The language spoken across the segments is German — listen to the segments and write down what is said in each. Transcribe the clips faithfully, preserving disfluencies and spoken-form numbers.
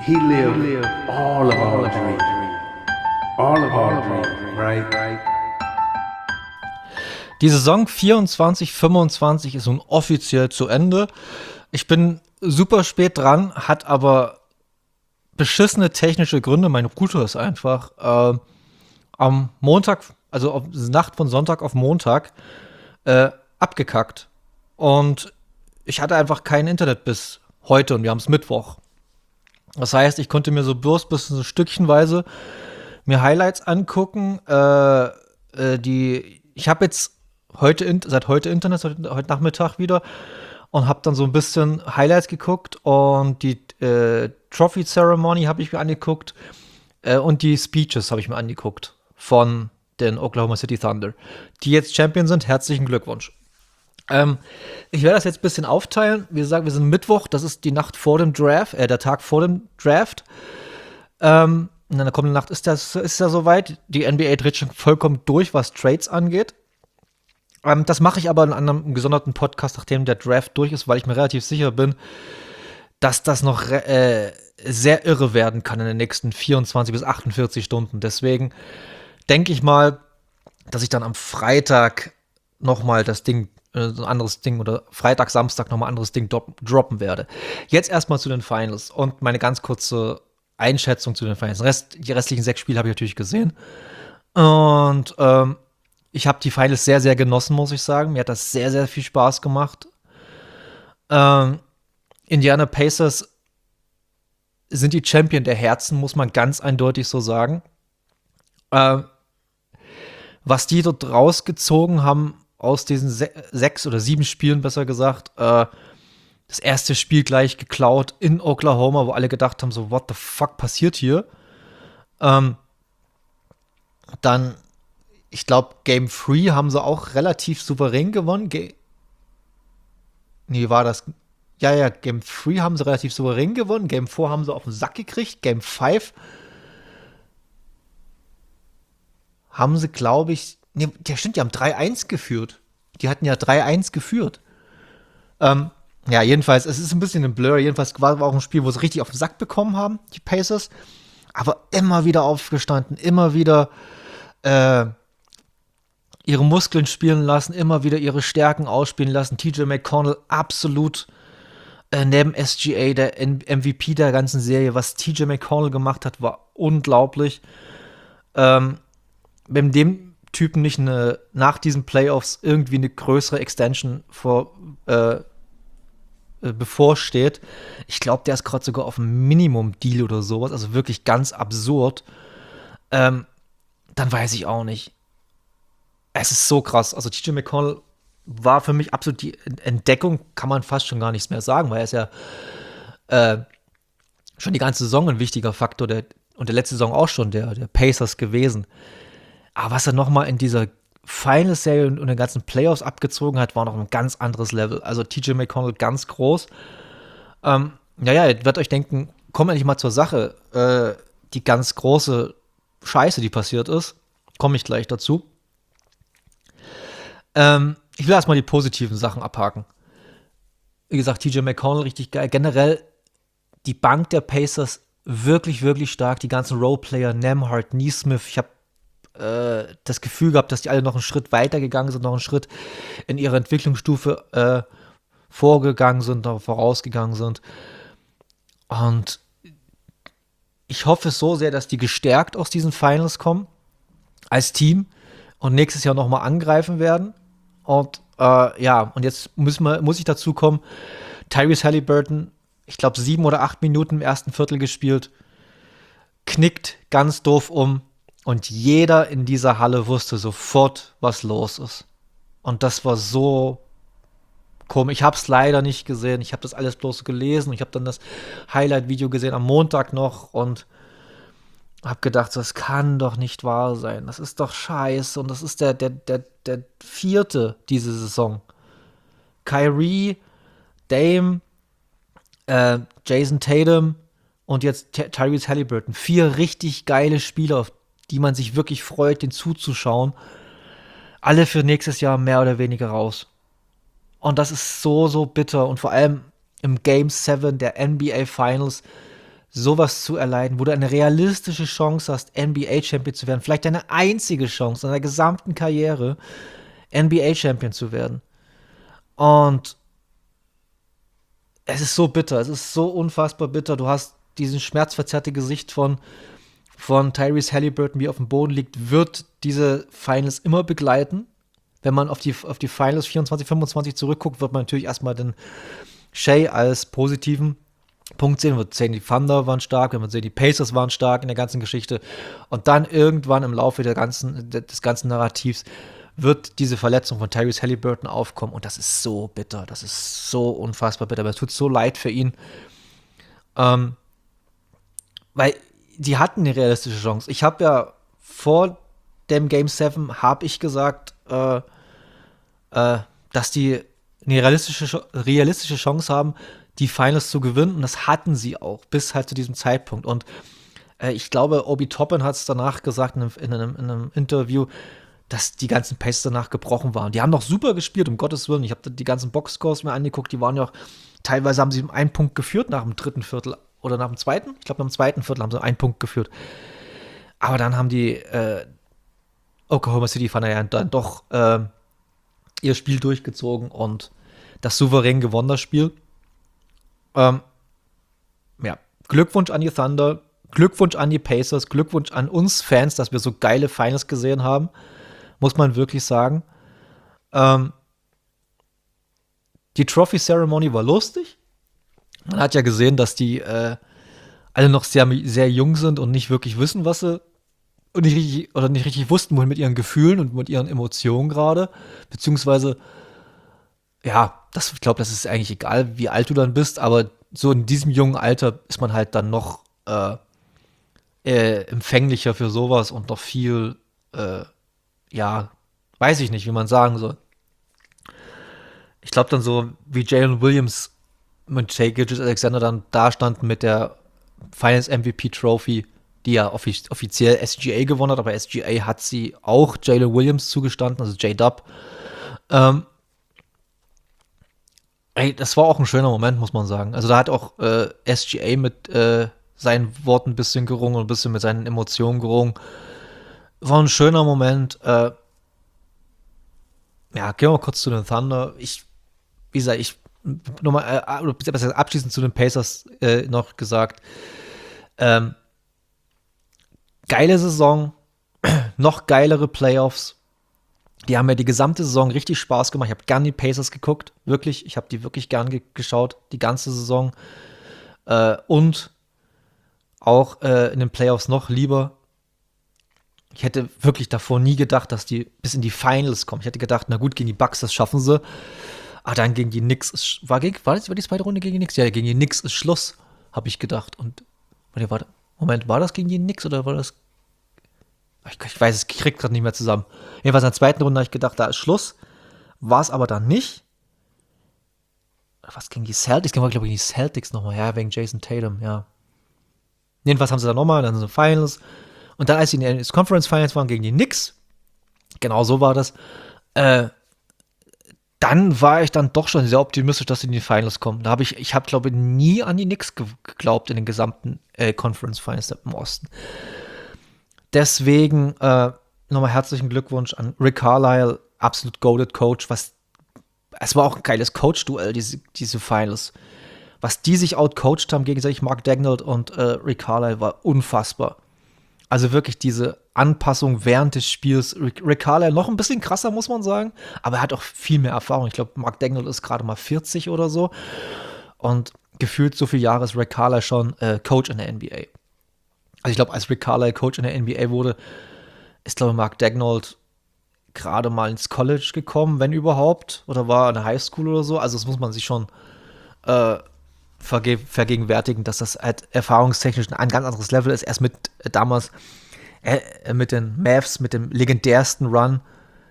he lived all of our dreams. All of our dreams, right? Die Saison vierundzwanzig fünfundzwanzig ist nun offiziell zu Ende. Ich bin super spät dran, hat aber beschissene technische Gründe. Mein Router ist einfach äh, am Montag, also auf Nacht von Sonntag auf Montag, äh, abgekackt. Und ich hatte einfach kein Internet bis heute und wir haben es Mittwoch. Das heißt, ich konnte mir so bloß bis so stückchenweise mir Highlights angucken. Äh, äh, die, ich habe jetzt heute in, seit heute Internet, heute, heute Nachmittag wieder und habe dann so ein bisschen Highlights geguckt und die äh, Trophy Ceremony habe ich mir angeguckt äh, und die Speeches habe ich mir angeguckt von den Oklahoma City Thunder, die jetzt Champion sind. Herzlichen Glückwunsch. Ähm, ich werde das jetzt ein bisschen aufteilen. Wie gesagt, wir sind Mittwoch, das ist die Nacht vor dem Draft, äh, der Tag vor dem Draft. Ähm, in der kommenden Nacht ist das ist ja soweit. Die N B A dreht schon vollkommen durch, was Trades angeht. Ähm, das mache ich aber in einem gesonderten Podcast, nachdem der Draft durch ist, weil ich mir relativ sicher bin, dass das noch äh, sehr irre werden kann in den nächsten vierundzwanzig bis achtundvierzig Stunden. Deswegen denke ich mal, dass ich dann am Freitag noch mal das Ding, äh, so ein anderes Ding oder Freitag, Samstag noch mal ein anderes Ding do- droppen werde. Jetzt erstmal zu den Finals und meine ganz kurze Einschätzung zu den Finals. Rest, die restlichen sechs Spiele habe ich natürlich gesehen. Und ähm, ich habe die Finals sehr, sehr genossen, muss ich sagen. Mir hat das sehr, sehr viel Spaß gemacht. Ähm, Indiana Pacers sind die Champion der Herzen, muss man ganz eindeutig so sagen. Ähm, was die dort rausgezogen haben aus diesen se- sechs oder sieben Spielen, besser gesagt, äh, das erste Spiel gleich geklaut in Oklahoma, wo alle gedacht haben, so, what the fuck passiert hier? Ähm, dann Ich glaube, Game drei haben sie auch relativ souverän gewonnen. Ge- nee, war das? Ja, ja, Game drei haben sie relativ souverän gewonnen. Game vier haben sie auf den Sack gekriegt. Game fünf haben sie, glaube ich, nee, ja stimmt, die haben drei eins geführt. Die hatten ja drei eins geführt. Ähm, ja, jedenfalls, es ist ein bisschen ein Blur. Jedenfalls war war auch ein Spiel, wo sie richtig auf den Sack bekommen haben, die Pacers. Aber immer wieder aufgestanden, immer wieder äh, ihre Muskeln spielen lassen, immer wieder ihre Stärken ausspielen lassen. T J McConnell absolut äh, neben S G A der M V P der ganzen Serie. Was T J McConnell gemacht hat, war unglaublich. Ähm, wenn dem Typen nicht eine, nach diesen Playoffs irgendwie eine größere Extension vor, äh, äh, bevorsteht, ich glaube, der ist gerade sogar auf einem Minimum-Deal oder sowas, also wirklich ganz absurd, ähm, dann weiß ich auch nicht. Es ist so krass. Also T J McConnell war für mich absolut die Entdeckung, kann man fast schon gar nichts mehr sagen, weil er ist ja äh, schon die ganze Saison ein wichtiger Faktor der, und der letzte Saison auch schon der, der Pacers gewesen. Aber was er noch mal in dieser Finals-Serie und, und den ganzen Playoffs abgezogen hat, war noch ein ganz anderes Level. Also T J McConnell ganz groß. Ähm, naja, ihr werdet euch denken, kommen wir endlich mal zur Sache. Äh, die ganz große Scheiße, die passiert ist, komme ich gleich dazu. Ähm, ich will erstmal die positiven Sachen abhaken. Wie gesagt, T J McConnell richtig geil. Generell die Bank der Pacers wirklich, wirklich stark. Die ganzen Roleplayer, Nembhard, Nesmith. Ich habe äh, das Gefühl gehabt, dass die alle noch einen Schritt weiter gegangen sind, noch einen Schritt in ihrer Entwicklungsstufe äh, vorgegangen sind, noch vorausgegangen sind. Und ich hoffe so sehr, dass die gestärkt aus diesen Finals kommen, als Team, und nächstes Jahr nochmal angreifen werden. Und äh, ja, und jetzt müssen wir, muss ich dazu kommen, Tyrese Halliburton, ich glaube, sieben oder acht Minuten im ersten Viertel gespielt, knickt ganz doof um und jeder in dieser Halle wusste sofort, was los ist. Und das war so komisch. Ich habe es leider nicht gesehen. Ich habe das alles bloß gelesen. Ich habe dann das Highlight-Video gesehen am Montag noch und habe gedacht, das kann doch nicht wahr sein. Das ist doch scheiße. Und das ist der, der, der, der vierte diese Saison. Kyrie, Dame, äh, Jason Tatum und jetzt Ty- Tyrese Halliburton. Vier richtig geile Spieler, auf die man sich wirklich freut, den zuzuschauen. Alle für nächstes Jahr mehr oder weniger raus. Und das ist so, so bitter. Und vor allem im Game sieben der N B A Finals sowas zu erleiden, wo du eine realistische Chance hast, N B A-Champion zu werden, vielleicht deine einzige Chance in deiner gesamten Karriere, N B A-Champion zu werden. Und es ist so bitter, es ist so unfassbar bitter. Du hast diesen schmerzverzerrte Gesicht von, von Tyrese Halliburton, wie er auf dem Boden liegt, wird diese Finals immer begleiten. Wenn man auf die, auf die Finals vierundzwanzig, fünfundzwanzig zurückguckt, wird man natürlich erstmal den Shea als positiven Punkt sehen. Wir sehen, die Thunder waren stark, wir sehen, die Pacers waren stark in der ganzen Geschichte. Und dann irgendwann im Laufe der ganzen, des ganzen Narrativs wird diese Verletzung von Tyrese Halliburton aufkommen. Und das ist so bitter. Das ist so unfassbar bitter. Aber es tut so leid für ihn. Ähm, weil die hatten eine realistische Chance. Ich habe ja vor dem Game sieben habe ich gesagt, äh, äh, dass die eine realistische, realistische Chance haben, die Finals zu gewinnen. Und das hatten sie auch, bis halt zu diesem Zeitpunkt. Und äh, ich glaube, Obi Toppin hat es danach gesagt in einem, in, einem, in einem Interview, dass die ganzen Paces danach gebrochen waren. Die haben noch super gespielt, um Gottes Willen. Ich habe die ganzen Boxscores mir angeguckt, die waren ja auch, teilweise haben sie um einen Punkt geführt nach dem dritten Viertel oder nach dem zweiten. Ich glaube, nach dem zweiten Viertel haben sie einen Punkt geführt. Aber dann haben die äh, Oklahoma City Thunder ja dann doch äh, ihr Spiel durchgezogen und das souverän gewonnen, das Spiel. Ähm, ja, Glückwunsch an die Thunder, Glückwunsch an die Pacers, Glückwunsch an uns Fans, dass wir so geile Finals gesehen haben. Muss man wirklich sagen. Ähm, die Trophy Ceremony war lustig. Man hat ja gesehen, dass die äh, alle noch sehr, sehr jung sind und nicht wirklich wissen, was sie und nicht richtig, oder nicht richtig wussten, wohin mit ihren Gefühlen und mit ihren Emotionen gerade. Beziehungsweise, ja, das, ich glaube, das ist eigentlich egal, wie alt du dann bist, aber so in diesem jungen Alter ist man halt dann noch äh, äh, empfänglicher für sowas und noch viel äh, ja, weiß ich nicht, wie man sagen soll. Ich glaube dann so, wie Jalen Williams mit Shai Gilgeous-Alexander dann da standen mit der Finals M V P Trophy, die ja offiz- offiziell S G A gewonnen hat, aber S G A hat sie auch Jalen Williams zugestanden, also J-Dub. Ähm, ey, das war auch ein schöner Moment, muss man sagen. Also da hat auch äh, S G A mit äh, seinen Worten ein bisschen gerungen und ein bisschen mit seinen Emotionen gerungen. War ein schöner Moment. Äh, ja, gehen wir mal kurz zu den Thunder. Ich, wie gesagt, ich nochmal äh, abschließend zu den Pacers äh, noch gesagt. Ähm, geile Saison, noch geilere Playoffs. Die haben mir die gesamte Saison richtig Spaß gemacht. Ich habe gern die Pacers geguckt, wirklich. Ich habe die wirklich gern ge- geschaut, die ganze Saison. Äh, und auch äh, in den Playoffs noch lieber. Ich hätte wirklich davor nie gedacht, dass die bis in die Finals kommen. Ich hätte gedacht, na gut, gegen die Bucks, das schaffen sie. Ah, dann gegen die Knicks. Ist, war, gegen, war, das, war die zweite Runde gegen die Knicks? Ja, gegen die Knicks ist Schluss, habe ich gedacht. Und, warte, warte, Moment, war das gegen die Knicks oder war das? Ich, ich weiß es, ich krieg gerade nicht mehr zusammen. Jedenfalls in der zweiten Runde habe ich gedacht, da ist Schluss. War es aber dann nicht. Was gegen die Celtics? Gegen, glaube ich, gegen die Celtics nochmal. Ja, wegen Jason Tatum, ja. Jedenfalls haben sie dann nochmal, dann sind sie Finals. Und dann, als sie in den Conference Finals waren gegen die Knicks, genau so war das, äh, dann war ich dann doch schon sehr optimistisch, dass sie in die Finals kommen. Da habe ich, ich habe, glaube ich, nie an die Knicks ge- geglaubt in den gesamten äh, Conference Finals im Osten. Deswegen äh, nochmal herzlichen Glückwunsch an Rick Carlisle, absolut goated Coach. Was, es war auch ein geiles Coach-Duell, diese, diese Finals. Was die sich outcoached haben gegenseitig, Mark Daigneault und äh, Rick Carlisle, war unfassbar. Also wirklich diese Anpassung während des Spiels. Rick, Rick Carlisle noch ein bisschen krasser, muss man sagen. Aber er hat auch viel mehr Erfahrung. Ich glaube, Mark Daigneault ist gerade mal vierzig oder so. Und gefühlt so viele Jahre ist Rick Carlisle schon äh, Coach in der N B A. Also ich glaube, als Rick Carlisle Coach in der N B A wurde, ist, glaube ich, Mark Daigneault gerade mal ins College gekommen, wenn überhaupt. Oder war in der Highschool oder so. Also das muss man sich schon äh, verge- vergegenwärtigen, dass das halt erfahrungstechnisch ein ganz anderes Level ist. Erst mit äh, damals äh, mit den Mavs, mit dem legendärsten Run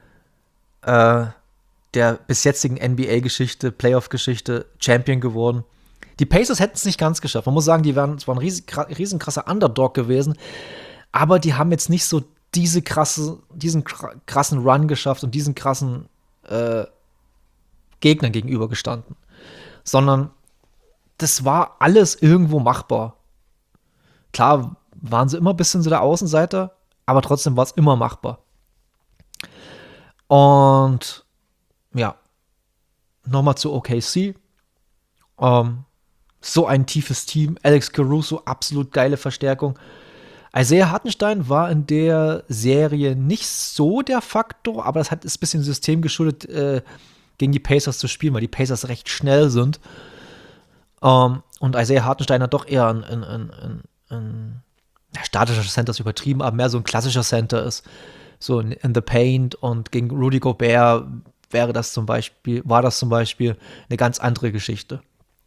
äh, der bis jetzigen N B A-Geschichte, Playoff-Geschichte, Champion geworden. Die Pacers hätten es nicht ganz geschafft. Man muss sagen, die waren zwar ein riesen, riesen krasser Underdog gewesen, aber die haben jetzt nicht so diese krasse, diesen krassen Run geschafft und diesen krassen äh, Gegnern gegenübergestanden. Sondern das war alles irgendwo machbar. Klar waren sie immer ein bisschen so der Außenseiter, aber trotzdem war es immer machbar. Und ja, nochmal zu O K C. Ähm, so ein tiefes Team. Alex Caruso, absolut geile Verstärkung. Isaiah Hartenstein war in der Serie nicht so der Faktor, aber das hat ist ein bisschen System geschuldet, äh, gegen die Pacers zu spielen, weil die Pacers recht schnell sind. Ähm, und Isaiah Hartenstein hat doch eher ein, ein, ein, ein, ein ja, statischer Center ist übertrieben, aber mehr so ein klassischer Center ist. So in, in the paint, und gegen Rudy Gobert wäre das zum Beispiel, war das zum Beispiel eine ganz andere Geschichte.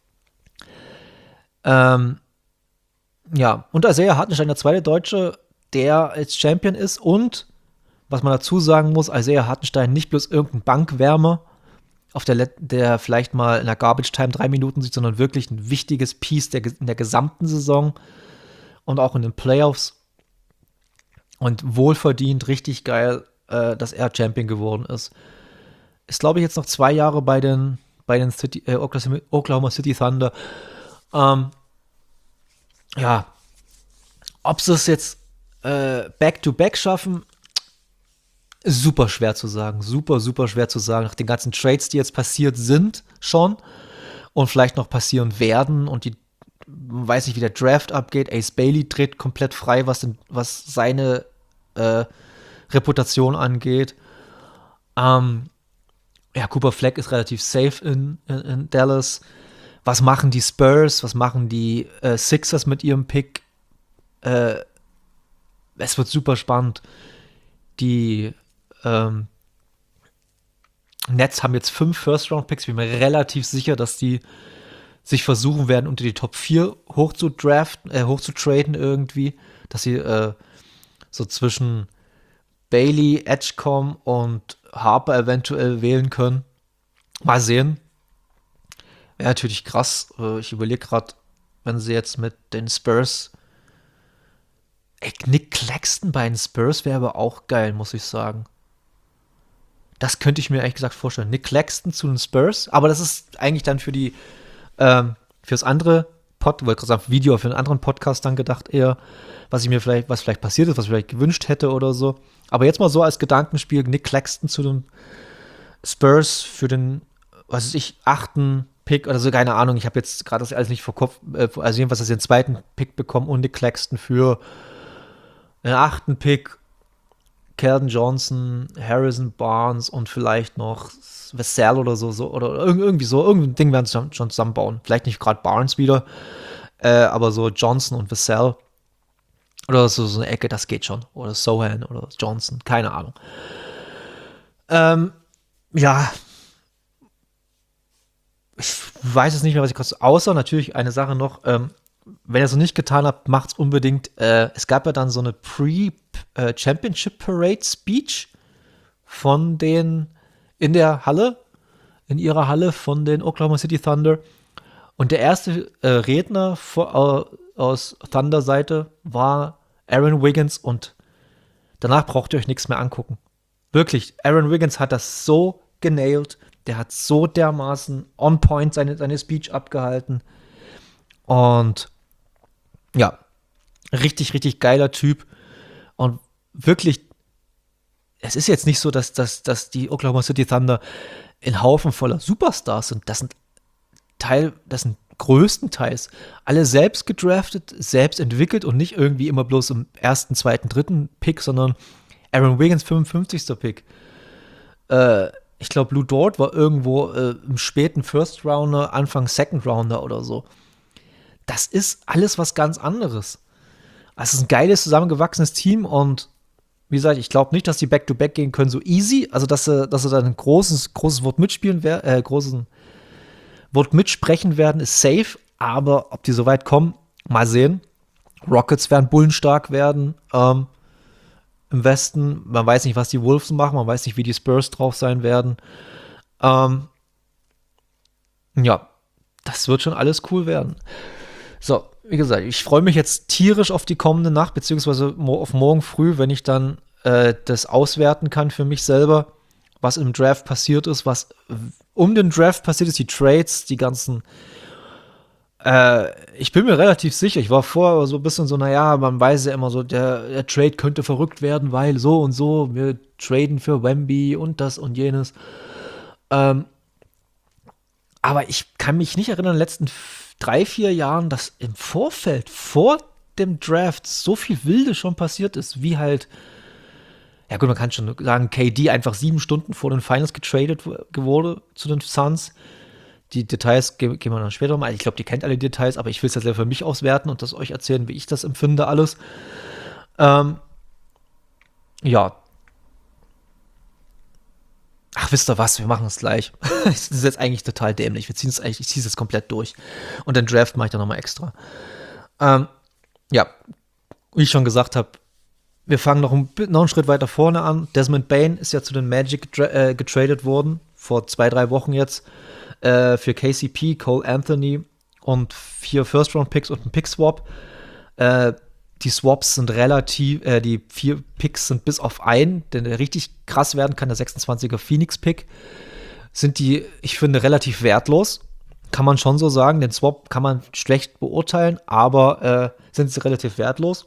Ähm, ja, und Isaiah Hartenstein, der zweite Deutsche, der als Champion ist, und was man dazu sagen muss, Isaiah Hartenstein nicht bloß irgendein Bankwärmer, auf der, der vielleicht mal in der Garbage Time drei Minuten sieht, sondern wirklich ein wichtiges Piece der, in der gesamten Saison und auch in den Playoffs. Und wohlverdient, richtig geil, äh, dass er Champion geworden ist. Ist, glaube ich, jetzt noch zwei Jahre bei den, bei den City, äh, Oklahoma City Thunder. Ähm, ja, ob sie es jetzt äh, Back-to-Back schaffen, super schwer zu sagen. Super, super schwer zu sagen. Nach den ganzen Trades, die jetzt passiert sind schon und vielleicht noch passieren werden, und die, man weiß nicht, wie der Draft abgeht. Ace Bailey tritt komplett frei, was, denn, was seine äh, Reputation angeht. Ähm, ja, Cooper Fleck ist relativ safe in, in, in Dallas. Was machen die Spurs? Was machen die äh, Sixers mit ihrem Pick? Äh, es wird super spannend. Die ähm, Nets haben jetzt fünf First-Round-Picks. Ich bin mir relativ sicher, dass die sich versuchen werden, unter die Top vier hochzudraften, äh, hochzutraden irgendwie. Dass sie äh, so zwischen Bailey, Edgecombe und Harper eventuell wählen können. Mal sehen. Wäre natürlich krass. Ich überlege gerade, wenn sie jetzt mit den Spurs. Ey, Nick Claxton bei den Spurs wäre aber auch geil, muss ich sagen. Das könnte ich mir ehrlich gesagt vorstellen. Nick Claxton zu den Spurs, aber das ist eigentlich dann für die, ähm, fürs andere Pod, wollte gerade sagen, Video für einen anderen Podcast dann gedacht eher, was ich mir vielleicht, was vielleicht passiert ist, was ich vielleicht gewünscht hätte oder so. Aber jetzt mal so als Gedankenspiel, Nick Claxton zu den Spurs für den, was weiß ich, achten Pick oder so, keine Ahnung. Ich habe jetzt gerade das alles nicht vor Kopf, äh, also jedenfalls, dass sie den zweiten Pick bekommen und Nick Claxton für den achten Pick, Keldon Johnson, Harrison Barnes und vielleicht noch Vassell oder so, so oder irgendwie so, irgendein Ding werden sie schon zusammenbauen. Vielleicht nicht gerade Barnes wieder, äh, aber so Johnson und Vassell oder so, so eine Ecke, das geht schon. Oder Sohan oder Johnson, keine Ahnung. Ähm, ja, ich weiß es nicht mehr, was ich kurz, außer natürlich eine Sache noch, ähm, wenn ihr es noch nicht getan habt, macht's unbedingt. Äh, es gab ja dann so eine Pre-Championship-Parade-Speech von den, in der Halle, in ihrer Halle von den Oklahoma City Thunder. Und der erste äh, Redner vor, äh, aus Thunder-Seite war Aaron Wiggins, und danach braucht ihr euch nichts mehr angucken. Wirklich, Aaron Wiggins hat das so genailt. Der hat so dermaßen on point seine, seine Speech abgehalten. Und ja, richtig, richtig geiler Typ. Und wirklich, es ist jetzt nicht so, dass, dass, dass die Oklahoma City Thunder ein Haufen voller Superstars sind. Das sind Teil, das sind größtenteils alle selbst gedraftet, selbst entwickelt und nicht irgendwie immer bloß im ersten, zweiten, dritten Pick, sondern Aaron Wiggins fünfundfünfzigster Pick. Äh, ich glaube, Lou Dort war irgendwo äh, im späten First Rounder, Anfang Second Rounder oder so. Das ist alles was ganz anderes. Es ist ein geiles, zusammengewachsenes Team, und wie gesagt, ich glaube nicht, dass die Back-to-Back gehen können so easy, also dass sie, dass sie dann ein großes, großes Wort mitspielen werden, äh, großen Wort mitsprechen werden, ist safe, aber ob die so weit kommen, mal sehen. Rockets werden bullenstark werden, ähm, im Westen. Man weiß nicht, was die Wolves machen, man weiß nicht, wie die Spurs drauf sein werden. Ähm, ja, das wird schon alles cool werden. So, wie gesagt, ich freue mich jetzt tierisch auf die kommende Nacht, beziehungsweise auf morgen früh, wenn ich dann äh, das auswerten kann für mich selber, was im Draft passiert ist, was um den Draft passiert ist, die Trades, die ganzen Äh, ich bin mir relativ sicher. Ich war vorher so ein bisschen so, naja, man weiß ja immer so, der, der Trade könnte verrückt werden, weil so und so, wir traden für Wemby und das und jenes. Ähm, aber ich kann mich nicht erinnern, in den letzten f- drei, vier Jahren, dass im Vorfeld, vor dem Draft, so viel Wilde schon passiert ist, wie halt, ja gut, man kann schon sagen, K D einfach sieben Stunden vor den Finals getradet w- wurde zu den Suns. Die Details ge- gehen wir dann später mal. Ich glaube, die kennt alle Details, aber ich will es jetzt für mich auswerten und das euch erzählen, wie ich das empfinde, alles. Ähm, ja. Ach, wisst ihr was? Wir machen es gleich. Das ist jetzt eigentlich total dämlich. Wir ziehen es eigentlich, ich ziehe es jetzt komplett durch. Und den Draft mache ich dann nochmal extra. Ähm, ja, wie ich schon gesagt habe, wir fangen noch, ein, noch einen Schritt weiter vorne an. Desmond Bain ist ja zu den Magic getra äh, getradet worden, vor zwei, drei Wochen jetzt, äh, für K C P, Cole Anthony und vier First-Round-Picks und ein Pick-Swap. Äh, die Swaps sind relativ, äh, die vier Picks sind bis auf einen, denn der richtig krass werden kann, der sechsundzwanziger Phoenix-Pick, sind die, ich finde, relativ wertlos. Kann man schon so sagen. Den Swap kann man schlecht beurteilen, aber äh, sind sie relativ wertlos.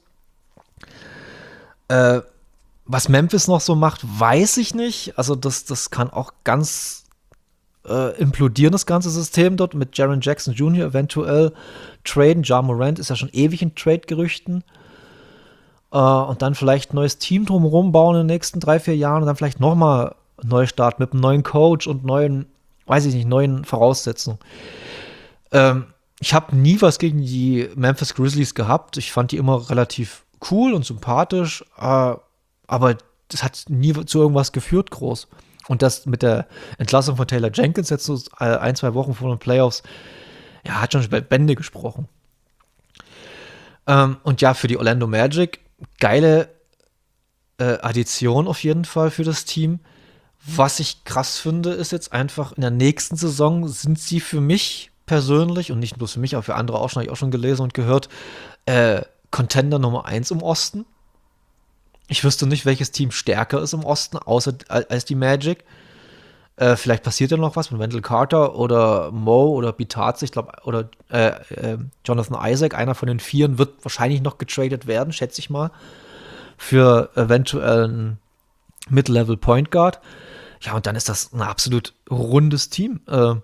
Äh, was Memphis noch so macht, weiß ich nicht. Also das, das kann auch ganz äh, implodieren, das ganze System dort mit Jaren Jackson Junior eventuell traden. Ja Morant ist ja schon ewig in Trade-Gerüchten. Äh, und dann vielleicht ein neues Team drumherum bauen in den nächsten drei, vier Jahren und dann vielleicht nochmal neu starten mit einem neuen Coach und neuen, weiß ich nicht, neuen Voraussetzungen. Ähm, ich habe nie was gegen die Memphis Grizzlies gehabt. Ich fand die immer relativ cool und sympathisch, äh, aber das hat nie zu irgendwas geführt, groß. Und das mit der Entlassung von Taylor Jenkins jetzt so äh, ein, zwei Wochen vor den Playoffs, ja, hat schon Bände gesprochen. Ähm, und ja, für die Orlando Magic, geile äh, Addition auf jeden Fall für das Team. Was ich krass finde, ist jetzt einfach, in der nächsten Saison sind sie für mich persönlich und nicht bloß für mich, aber für andere auch schon, habe ich auch schon gelesen und gehört, äh, Contender Nummer eins im Osten. Ich wüsste nicht, welches Team stärker ist im Osten, außer als die Magic. Äh, vielleicht passiert ja noch was mit Wendell Carter oder Mo oder Bitadze, ich glaube, oder äh, äh, Jonathan Isaac, einer von den Vieren, wird wahrscheinlich noch getradet werden, schätze ich mal, für eventuell einen Mid-Level Point Guard. Ja, und dann ist das ein absolut rundes Team. Äh,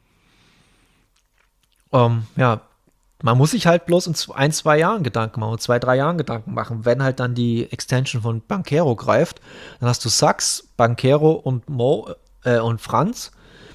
ähm, ja, man muss sich halt bloß in ein, zwei Jahren Gedanken machen, zwei, drei Jahren Gedanken machen. Wenn halt dann die Extension von Banchero greift, dann hast du Sachs, Banchero und Mo äh, und Franz.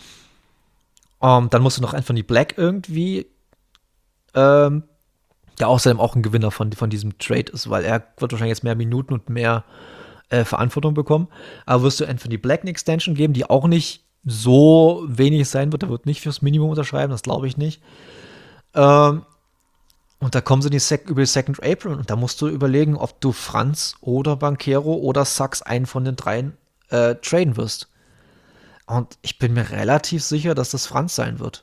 Ähm, dann musst du noch Anthony Black irgendwie, ähm, der außerdem auch ein Gewinner von, von diesem Trade ist, weil er wird wahrscheinlich jetzt mehr Minuten und mehr äh, Verantwortung bekommen. Aber wirst du Anthony Black eine Extension geben, die auch nicht so wenig sein wird, der wird nicht fürs Minimum unterschreiben, das glaube ich nicht. Ähm, und da kommen sie die Sek über die Second April und da musst du überlegen, ob du Franz oder Banchero oder Sachs einen von den dreien äh, traden wirst. Und ich bin mir relativ sicher, dass das Franz sein wird.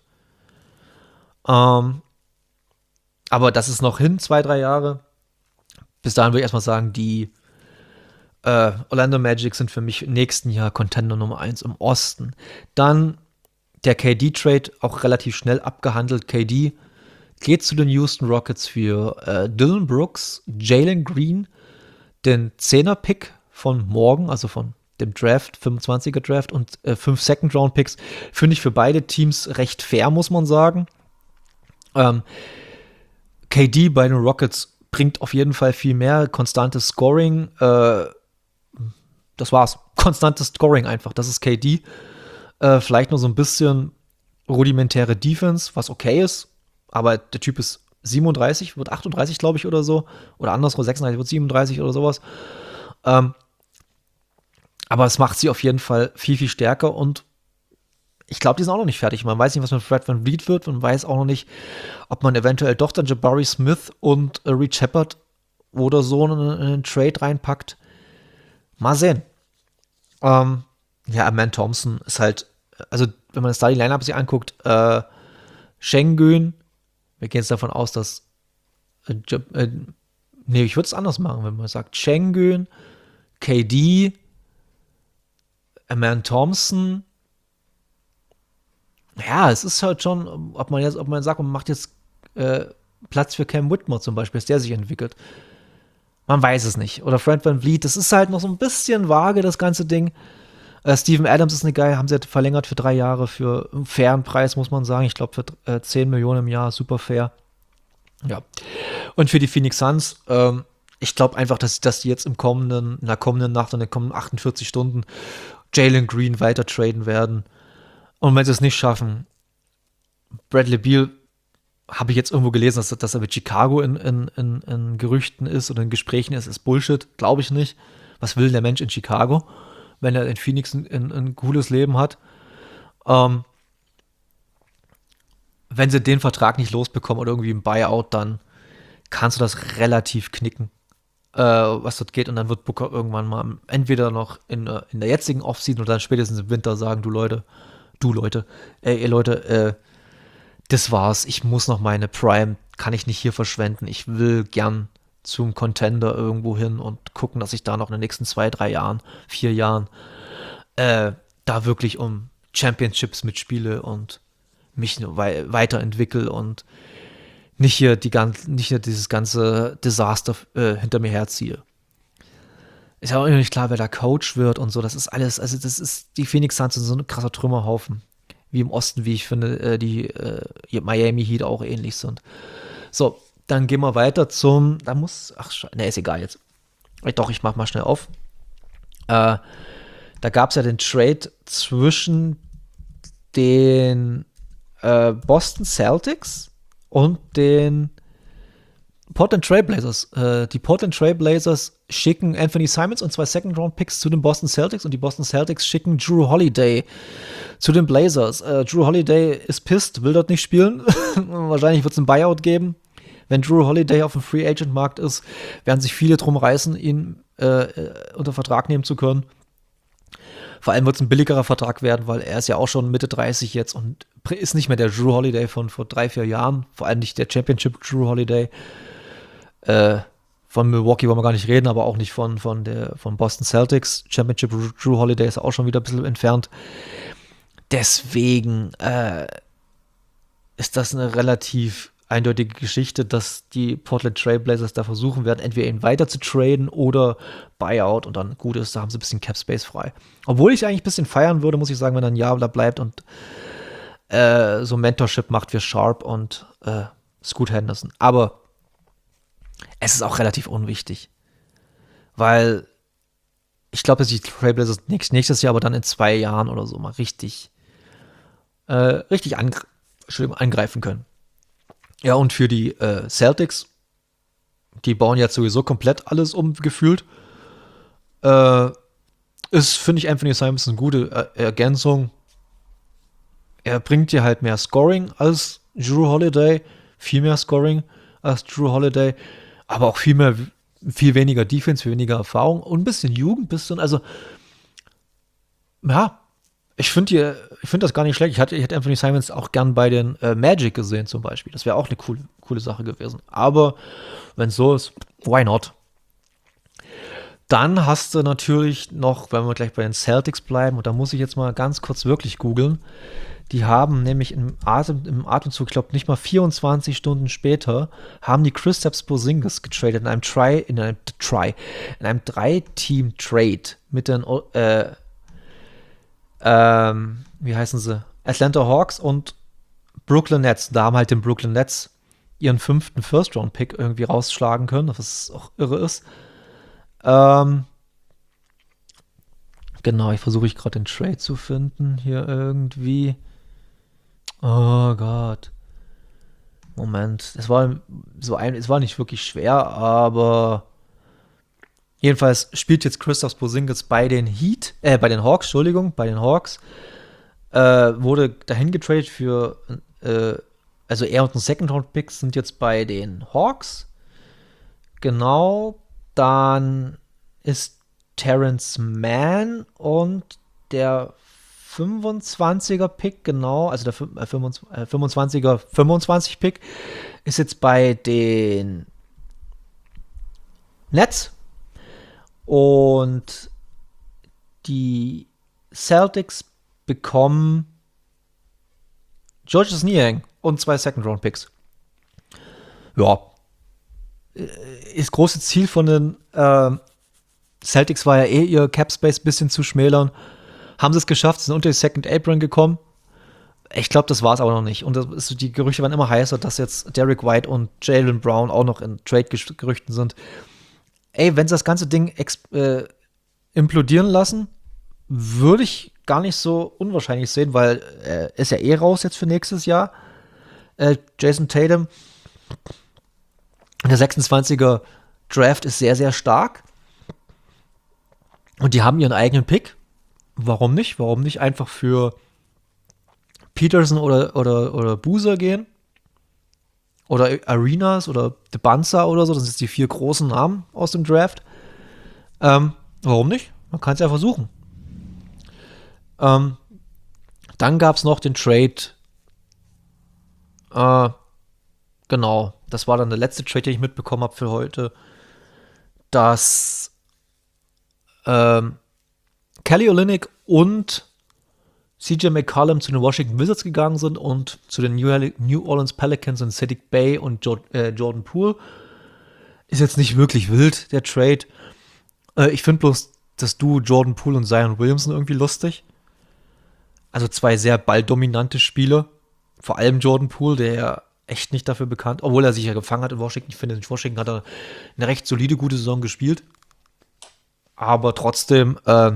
Ähm, aber das ist noch hin, zwei, drei Jahre. Bis dahin würde ich erstmal sagen, die äh, Orlando Magic sind für mich im nächsten Jahr Contender Nummer eins im Osten. Dann der K D-Trade, auch relativ schnell abgehandelt. K D geht zu den Houston Rockets für äh, Dylan Brooks, Jalen Green, den Zehner-Pick von morgen, also von dem Draft, fünfundzwanziger Draft und äh, fünf Second-Round-Picks, finde ich für beide Teams recht fair, muss man sagen. Ähm, K D bei den Rockets bringt auf jeden Fall viel mehr. Konstantes Scoring, äh, das war's. Konstantes Scoring einfach, das ist K D. Äh, vielleicht nur so ein bisschen rudimentäre Defense, was okay ist, aber der Typ ist siebenunddreißig, wird achtunddreißig, glaube ich, oder so. Oder andersrum, sechsunddreißig, wird siebenunddreißig oder sowas. Ähm, aber es macht sie auf jeden Fall viel, viel stärker und ich glaube, die sind auch noch nicht fertig. Man weiß nicht, was mit Fred VanVleet wird. Man weiß auch noch nicht, ob man eventuell doch dann Jabari Smith und äh, Reed Shepard oder so in, in einen Trade reinpackt. Mal sehen. Ähm, ja, Aman Thompson ist halt, also wenn man das da die Lineup sich anguckt, äh, Şengün, wir gehen jetzt davon aus, dass äh, äh, nee, ich würde es anders machen, wenn man sagt Şengün, K D, Aman Thompson. Ja, es ist halt schon, ob man jetzt, ob man sagt, man macht jetzt äh, Platz für Cam Whitmore zum Beispiel, dass der sich entwickelt. Man weiß es nicht. Oder Fred VanVleet, das ist halt noch so ein bisschen vage, das ganze Ding. Äh, Steven Adams ist eine geile, haben sie halt verlängert für drei Jahre für einen fairen Preis, muss man sagen. Ich glaube, für äh, zehn Millionen im Jahr, super fair. Ja. Und für die Phoenix Suns, ähm, ich glaube einfach, dass, dass die jetzt im kommenden, in der kommenden Nacht und in den kommenden achtundvierzig Stunden Jalen Green weiter traden werden. Und wenn sie es nicht schaffen, Bradley Beal, habe ich jetzt irgendwo gelesen, dass, dass er mit Chicago in, in, in, in Gerüchten ist oder in Gesprächen ist, ist Bullshit, glaube ich nicht. Was will der Mensch in Chicago, wenn er in Phoenix ein, ein, ein cooles Leben hat? Ähm, wenn sie den Vertrag nicht losbekommen oder irgendwie ein Buyout, dann kannst du das relativ knicken, äh, was dort geht. Und dann wird Booker irgendwann mal entweder noch in, in der jetzigen Offseason oder dann spätestens im Winter sagen, du Leute, du Leute, ey, ey Leute, äh, das war's. Ich muss noch meine Prime, kann ich nicht hier verschwenden. Ich will gern zum Contender irgendwo hin und gucken, dass ich da noch in den nächsten zwei, drei Jahren, vier Jahren äh, da wirklich um Championships mitspiele und mich wei- weiterentwickle und nicht hier die ganz, nicht hier dieses ganze Desaster äh, hinter mir herziehe. Ist ja auch immer nicht klar, wer da Coach wird und so. Das ist alles, also das ist, die Phoenix Suns sind so ein krasser Trümmerhaufen. Wie im Osten, wie ich finde, äh, die äh, Miami Heat auch ähnlich sind. So, dann gehen wir weiter zum, da muss, ach, ne, ist egal jetzt. Doch, ich mach mal schnell auf. Äh, da gab es ja den Trade zwischen den äh, Boston Celtics und den Portland Trailblazers. Äh, die Portland Trailblazers schicken Anthony Simons und zwei Second-Round-Picks zu den Boston Celtics und die Boston Celtics schicken Drew Holiday zu den Blazers. Äh, Drew Holiday ist pissed, will dort nicht spielen. Wahrscheinlich wird es einen Buyout geben. Wenn Drew Holiday auf dem Free-Agent-Markt ist, werden sich viele drum reißen, ihn äh, unter Vertrag nehmen zu können. Vor allem wird es ein billigerer Vertrag werden, weil er ist ja auch schon Mitte dreißig jetzt und ist nicht mehr der Drew Holiday von vor drei, vier Jahren. Vor allem nicht der Championship Drew Holiday. Äh, von Milwaukee wollen wir gar nicht reden, aber auch nicht von, von, der, von Boston Celtics. Championship Drew Holiday ist auch schon wieder ein bisschen entfernt. Deswegen äh, ist das eine relativ eindeutige Geschichte, dass die Portland Trailblazers da versuchen werden, entweder ihn weiter zu traden oder Buyout und dann gut ist, da haben sie ein bisschen Cap Space frei. Obwohl ich eigentlich ein bisschen feiern würde, muss ich sagen, wenn er ein Jahr da bleibt und äh, so Mentorship macht für Sharp und äh, Scoot Henderson. Aber es ist auch relativ unwichtig, weil ich glaube, dass die Trailblazers nächstes Jahr, aber dann in zwei Jahren oder so mal richtig, äh, richtig angr- angreifen können. Ja, und für die äh, Celtics, die bauen jetzt sowieso komplett alles umgefühlt. Äh, ist, finde ich, Anthony Simons eine gute äh, Ergänzung. Er bringt dir halt mehr Scoring als Drew Holiday, viel mehr Scoring als Drew Holiday, aber auch viel mehr, viel weniger Defense, viel weniger Erfahrung und ein bisschen Jugend, bisschen, also ja, ich finde ich find das gar nicht schlecht. Ich, hatte, ich hätte Anthony Simons auch gern bei den äh, Magic gesehen zum Beispiel. Das wäre auch eine coole, coole Sache gewesen. Aber wenn es so ist, why not? Dann hast du natürlich noch, wenn wir gleich bei den Celtics bleiben, und da muss ich jetzt mal ganz kurz wirklich googeln, die haben nämlich im, Atem, im Atemzug, ich glaube nicht mal vierundzwanzig Stunden später, haben die Kristaps Porzingis getradet in einem Try, in einem Try, in einem Drei-Team-Trade mit den äh, ähm, wie heißen sie? Atlanta Hawks und Brooklyn Nets. Da haben halt den Brooklyn Nets ihren fünften First-Round-Pick irgendwie rausschlagen können, was auch irre ist. Ähm, genau, ich versuche ich gerade den Trade zu finden hier irgendwie. Oh Gott. Moment, es war so ein, es war nicht wirklich schwer, aber jedenfalls spielt jetzt Kristaps Porzingis bei den Heat, äh, bei den Hawks, Entschuldigung, bei den Hawks. Äh, wurde dahin getradet für, äh, also er und ein Second-Round-Pick sind jetzt bei den Hawks. Genau, dann ist Terrence Mann und der fünfundzwanziger Pick, genau, also der fünfundzwanziger, fünfundzwanzig Pick ist jetzt bei den Nets. Und die Celtics bekommen Georges Niang und zwei Second-Round-Picks. Ja. Das große Ziel von den äh, Celtics war ja eh, ihr Cap-Space ein bisschen zu schmälern. Haben sie es geschafft, sind unter die Second Apron gekommen. Ich glaube, das war es aber noch nicht. Und das ist, die Gerüchte waren immer heißer, dass jetzt Derek White und Jaylen Brown auch noch in Trade-Gerüchten sind. Ey, wenn sie das ganze Ding äh, implodieren lassen, würde ich gar nicht so unwahrscheinlich sehen, weil er äh, ist ja eh raus jetzt für nächstes Jahr. Äh, Jason Tatum. Der sechsundzwanziger Draft ist sehr, sehr stark. Und die haben ihren eigenen Pick. Warum nicht? Warum nicht einfach für Peterson oder, oder, oder Boozer gehen? Oder Arenas oder De Banza oder so. Das sind jetzt die vier großen Namen aus dem Draft. Ähm, warum nicht? Man kann es ja versuchen. Ähm, dann gab es noch den Trade. Äh, genau. Das war dann der letzte Trade, den ich mitbekommen habe für heute. Dass ähm, Kelly Olynyk und C J McCollum zu den Washington Wizards gegangen sind und zu den New Orleans Pelicans und Saddiq Bey und jo- äh, Jordan Poole. Ist jetzt nicht wirklich wild, der Trade. Äh, ich finde bloß das Duo Jordan Poole und Zion Williamson irgendwie lustig. Also zwei sehr balldominante Spieler. Vor allem Jordan Poole, der ja echt nicht dafür bekannt, obwohl er sich ja gefangen hat in Washington. Ich finde, in Washington hat er eine recht solide, gute Saison gespielt. Aber trotzdem äh,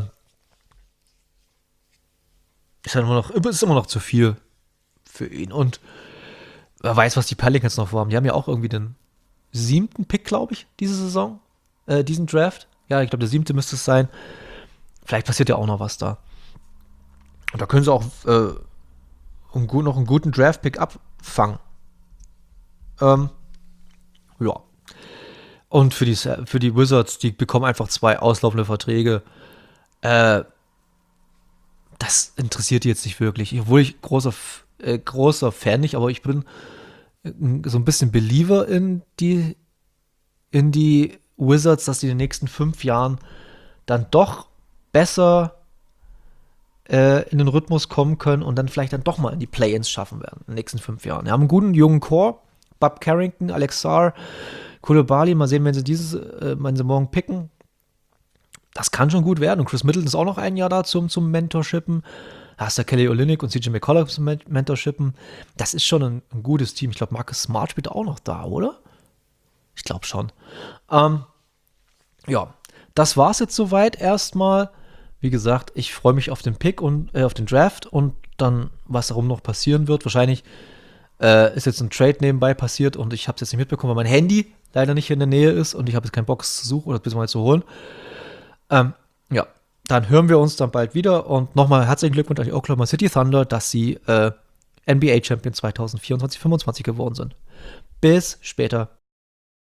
ist, er immer noch, ist immer noch zu viel für ihn. Und wer weiß, was die Pelicans noch vorhaben. Die haben ja auch irgendwie den siebten Pick, glaube ich, diese Saison. Äh, diesen Draft. Ja, ich glaube, der siebte müsste es sein. Vielleicht passiert ja auch noch was da. Und da können sie auch äh, noch einen guten Draft-Pick abfangen. Ähm, ja. Und für die, für die Wizards, die bekommen einfach zwei auslaufende Verträge. Äh, das interessiert die jetzt nicht wirklich. Obwohl ich großer, äh, großer Fan nicht, aber ich bin äh, so ein bisschen Believer in die, in die Wizards, dass die in den nächsten fünf Jahren dann doch besser äh, in den Rhythmus kommen können und dann vielleicht dann doch mal in die Play-Ins schaffen werden in den nächsten fünf Jahren. Wir haben einen guten jungen Core. Bob Carrington, Alex Sarr, Coulibaly, mal sehen, wenn sie dieses, äh, wenn sie morgen picken. Das kann schon gut werden. Und Chris Middleton ist auch noch ein Jahr da zum, zum Mentorshippen. Da hast du Kelly Olynyk und C J McCollum zum Mentorshippen. Das ist schon ein, ein gutes Team. Ich glaube, Marcus Smart spielt auch noch da, oder? Ich glaube schon. Ähm, ja, das war's jetzt soweit erstmal. Wie gesagt, ich freue mich auf den Pick und äh, auf den Draft und dann, was darum noch passieren wird. Wahrscheinlich Äh, ist jetzt ein Trade nebenbei passiert und ich habe es jetzt nicht mitbekommen, weil mein Handy leider nicht in der Nähe ist und ich habe jetzt keinen Bock zu suchen oder bis mal zu holen. Ähm, ja, dann hören wir uns dann bald wieder und nochmal herzlichen Glückwunsch an die Oklahoma City Thunder, dass sie äh, N B A Champion zwanzig vierundzwanzig fünfundzwanzig geworden sind. Bis später.